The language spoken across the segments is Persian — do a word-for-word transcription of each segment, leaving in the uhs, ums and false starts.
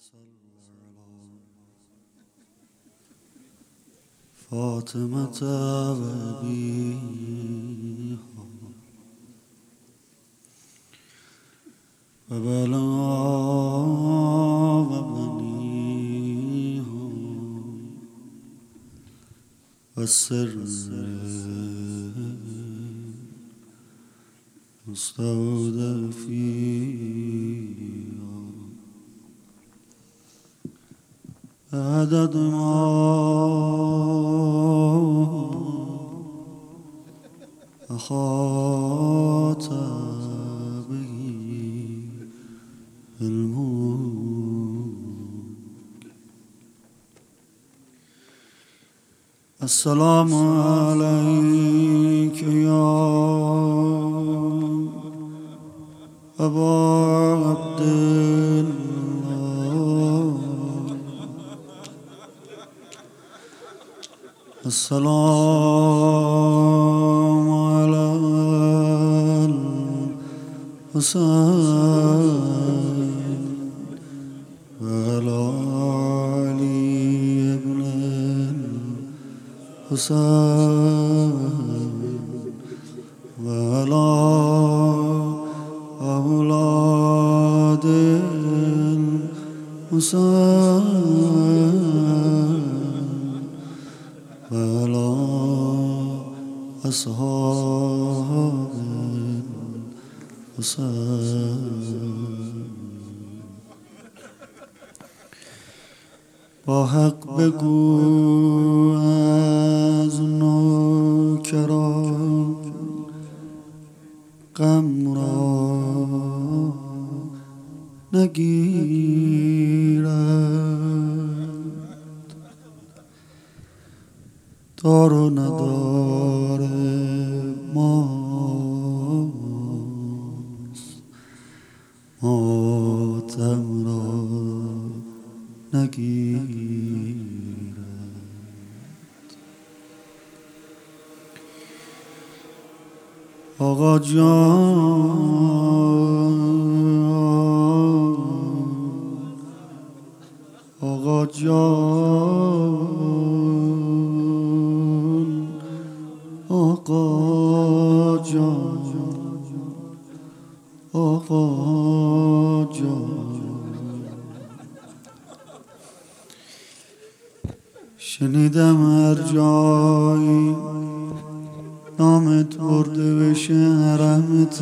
فاطمة وأبيها وبناها وبنيها والسر مستودع فيها عدد ما أخاط به الملك. السلام عليك يا أبا عبد الله، السلام على الحسين وعلى علي بن الحسين وعلى أولاد الحسين وعلى أصحاب الحسين. با حق بگو از نوکران غم را نگیرد، دار و ندار ماست، ماتم را نگیرد. آقا جان، آقا جان، آقا جان، آقا جان. شنیدم هر جایی نامت برده بشه حرمت،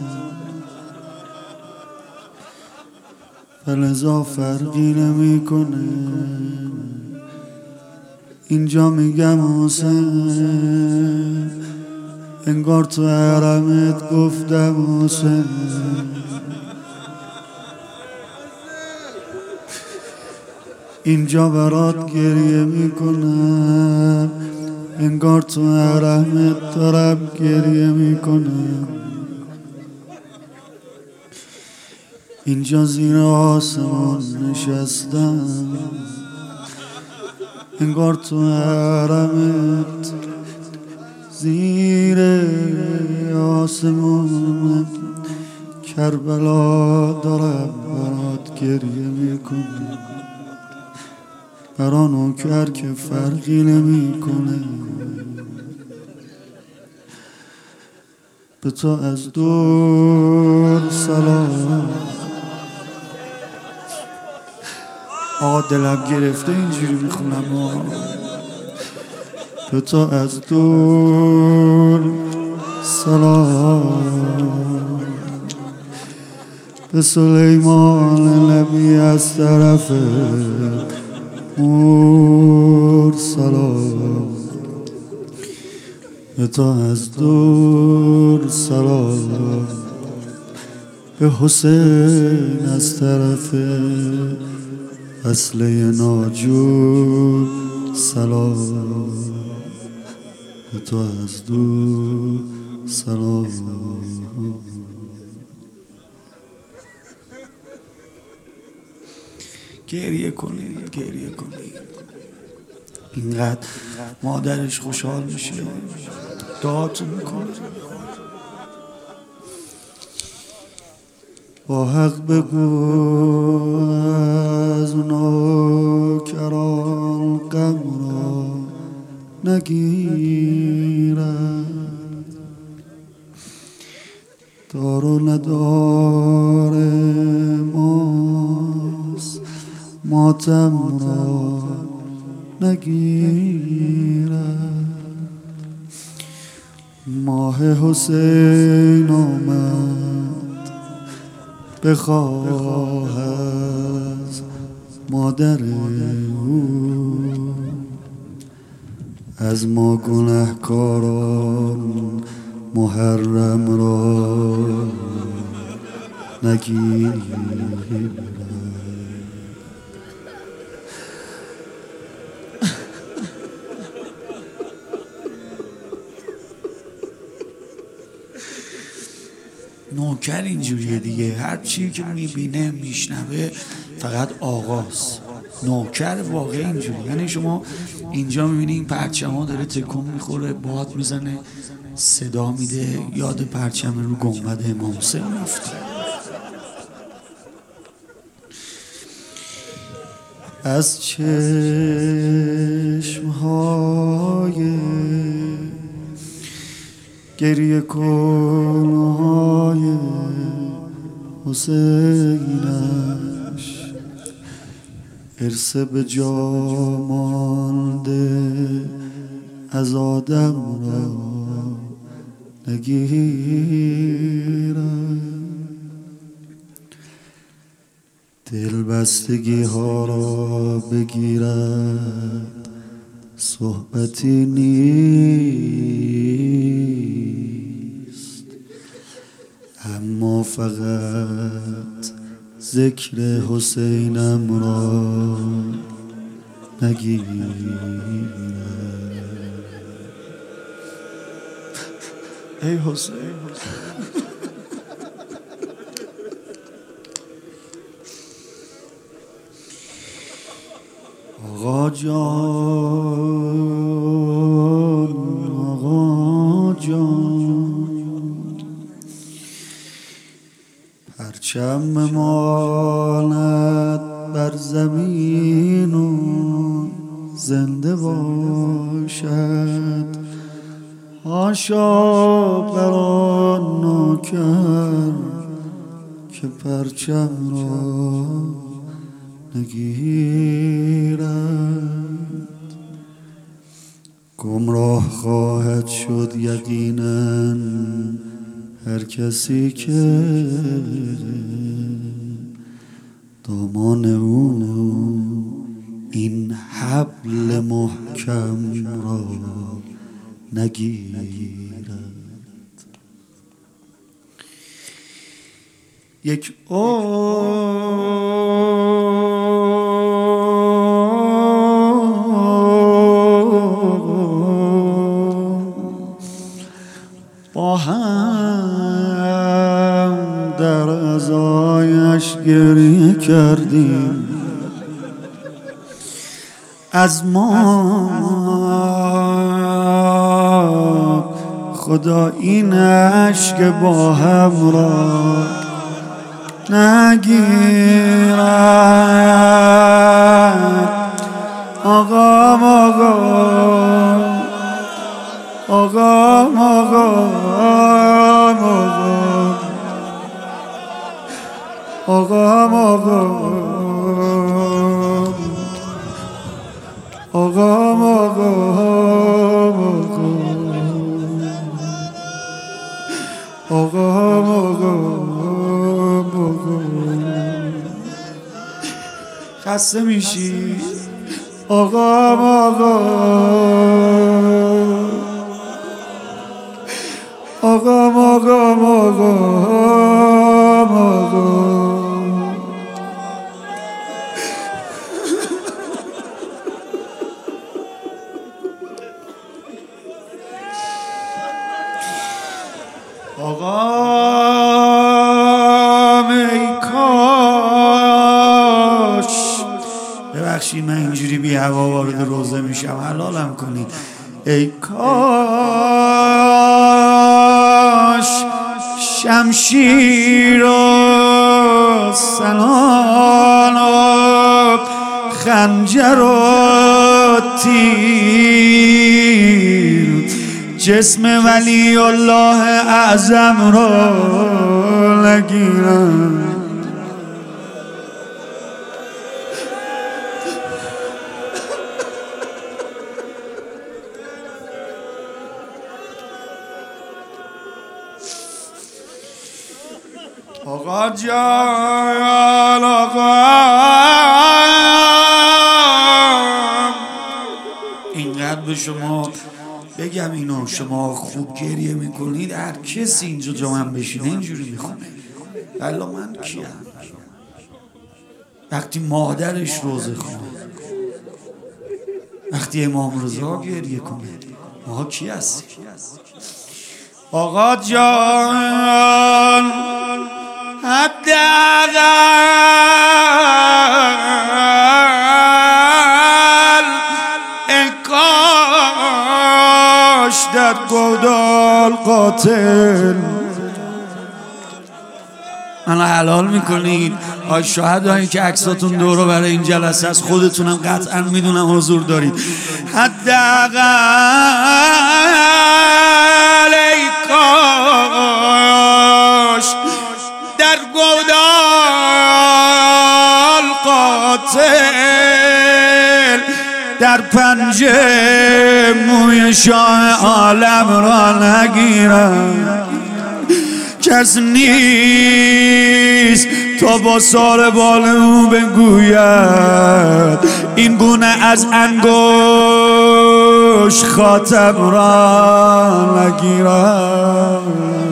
فلذا فرقی نمیکنه اینجا میگم حسین، انگار تو حرمت گفتم حسین. اینجا برات گریه میکنم، انگار تو حرمت دارم گریه میکنم. اینجا زیر آسمان نشستم، انگار تو حرمت زیر آسمان کربلا دارم برات گریه میکنم. برا نوکر که فرقی نمیکنه، به تو از دور سلام. آقا دلم گرفته اینجوری میخونم. به تو از دور سلام، به سلیمان نبی از طرف مور سلام. به تو از دور سلام، به حسین از طرف اصله ناجور سلام. به تو از دور سلام. گریه کنید، گریه کنید. اینقدر مادرش خوشحال میشه، دعاتون میکنه. با حق بگو از نوکران غم را نگیرد، دار و ندار ماست ماتم را نگیرد. ماه حسین آمد بخواه از مادر او، از ما گنهکاران محرم را نگیرد. نوکر اینجوریه دیگه، هر چی که میبینه میشنوه فقط آقاست. نوکر واقعا اینجوری، یعنی شما اینجا میبینی این پرچم ها داره تکون میخوره، باد میزنه، صدا میده، یاد پرچم رو گنبد امام حسین میفتی. از چشمهای گریه کنهای حسینش ارث به جا مانده از آدم را نگیرد. دل بستگی ها را بگیرد صحبتی نیست، اما فقط ذکر حسینم را نگیرد. ای حسین آقا جان آقا جان، پرچم ماند بر زمین و زنده باشد، حاشا بر آن نوکر که پرچم را نگیرد. گمراه خواهد شد یقینا هر کسی که دامان او این حبل محکم را نگیرد. یک با هم در عزایش گریه کردیم، از ما خدا این اشک با هم را نگیرد. آقا آقا آقا آقا آقا آقا آقا آقا آقا خسته میشی آقا آقا آقا آقا آقا آقا ای کاش، ببخشید من اینجوری بی هوا وارد روزه میشم، حلالم کنید. ای کاش شمشیر و سنان و خنجر و تیر جسم ولی الله اعظم را نگیرم. آقا جان آقا اینقدر به شما بگم اینو شما خوب گریه میکنید، هر کسی اینجا جا من بشینه اینجوری میخونه. بلا من کیم؟ وقتی مادرش روزه خونه، وقتی امام رضا گریه کنه، ما کی هستی؟ آقا جان حداقل ای کاش در گودال قاتل منو حلال میکنید. آی شهدایی که عکساتون دورو برای این جلسه است، خودتونم قطعا میدونم حضور دارید. حداقل ای کاش در گودال قاتل در پنجه موی شاه عالم را نگیرم. کس نیست تا با سار بال او بگوید این گونه از انگوش خاتم را نگیرم.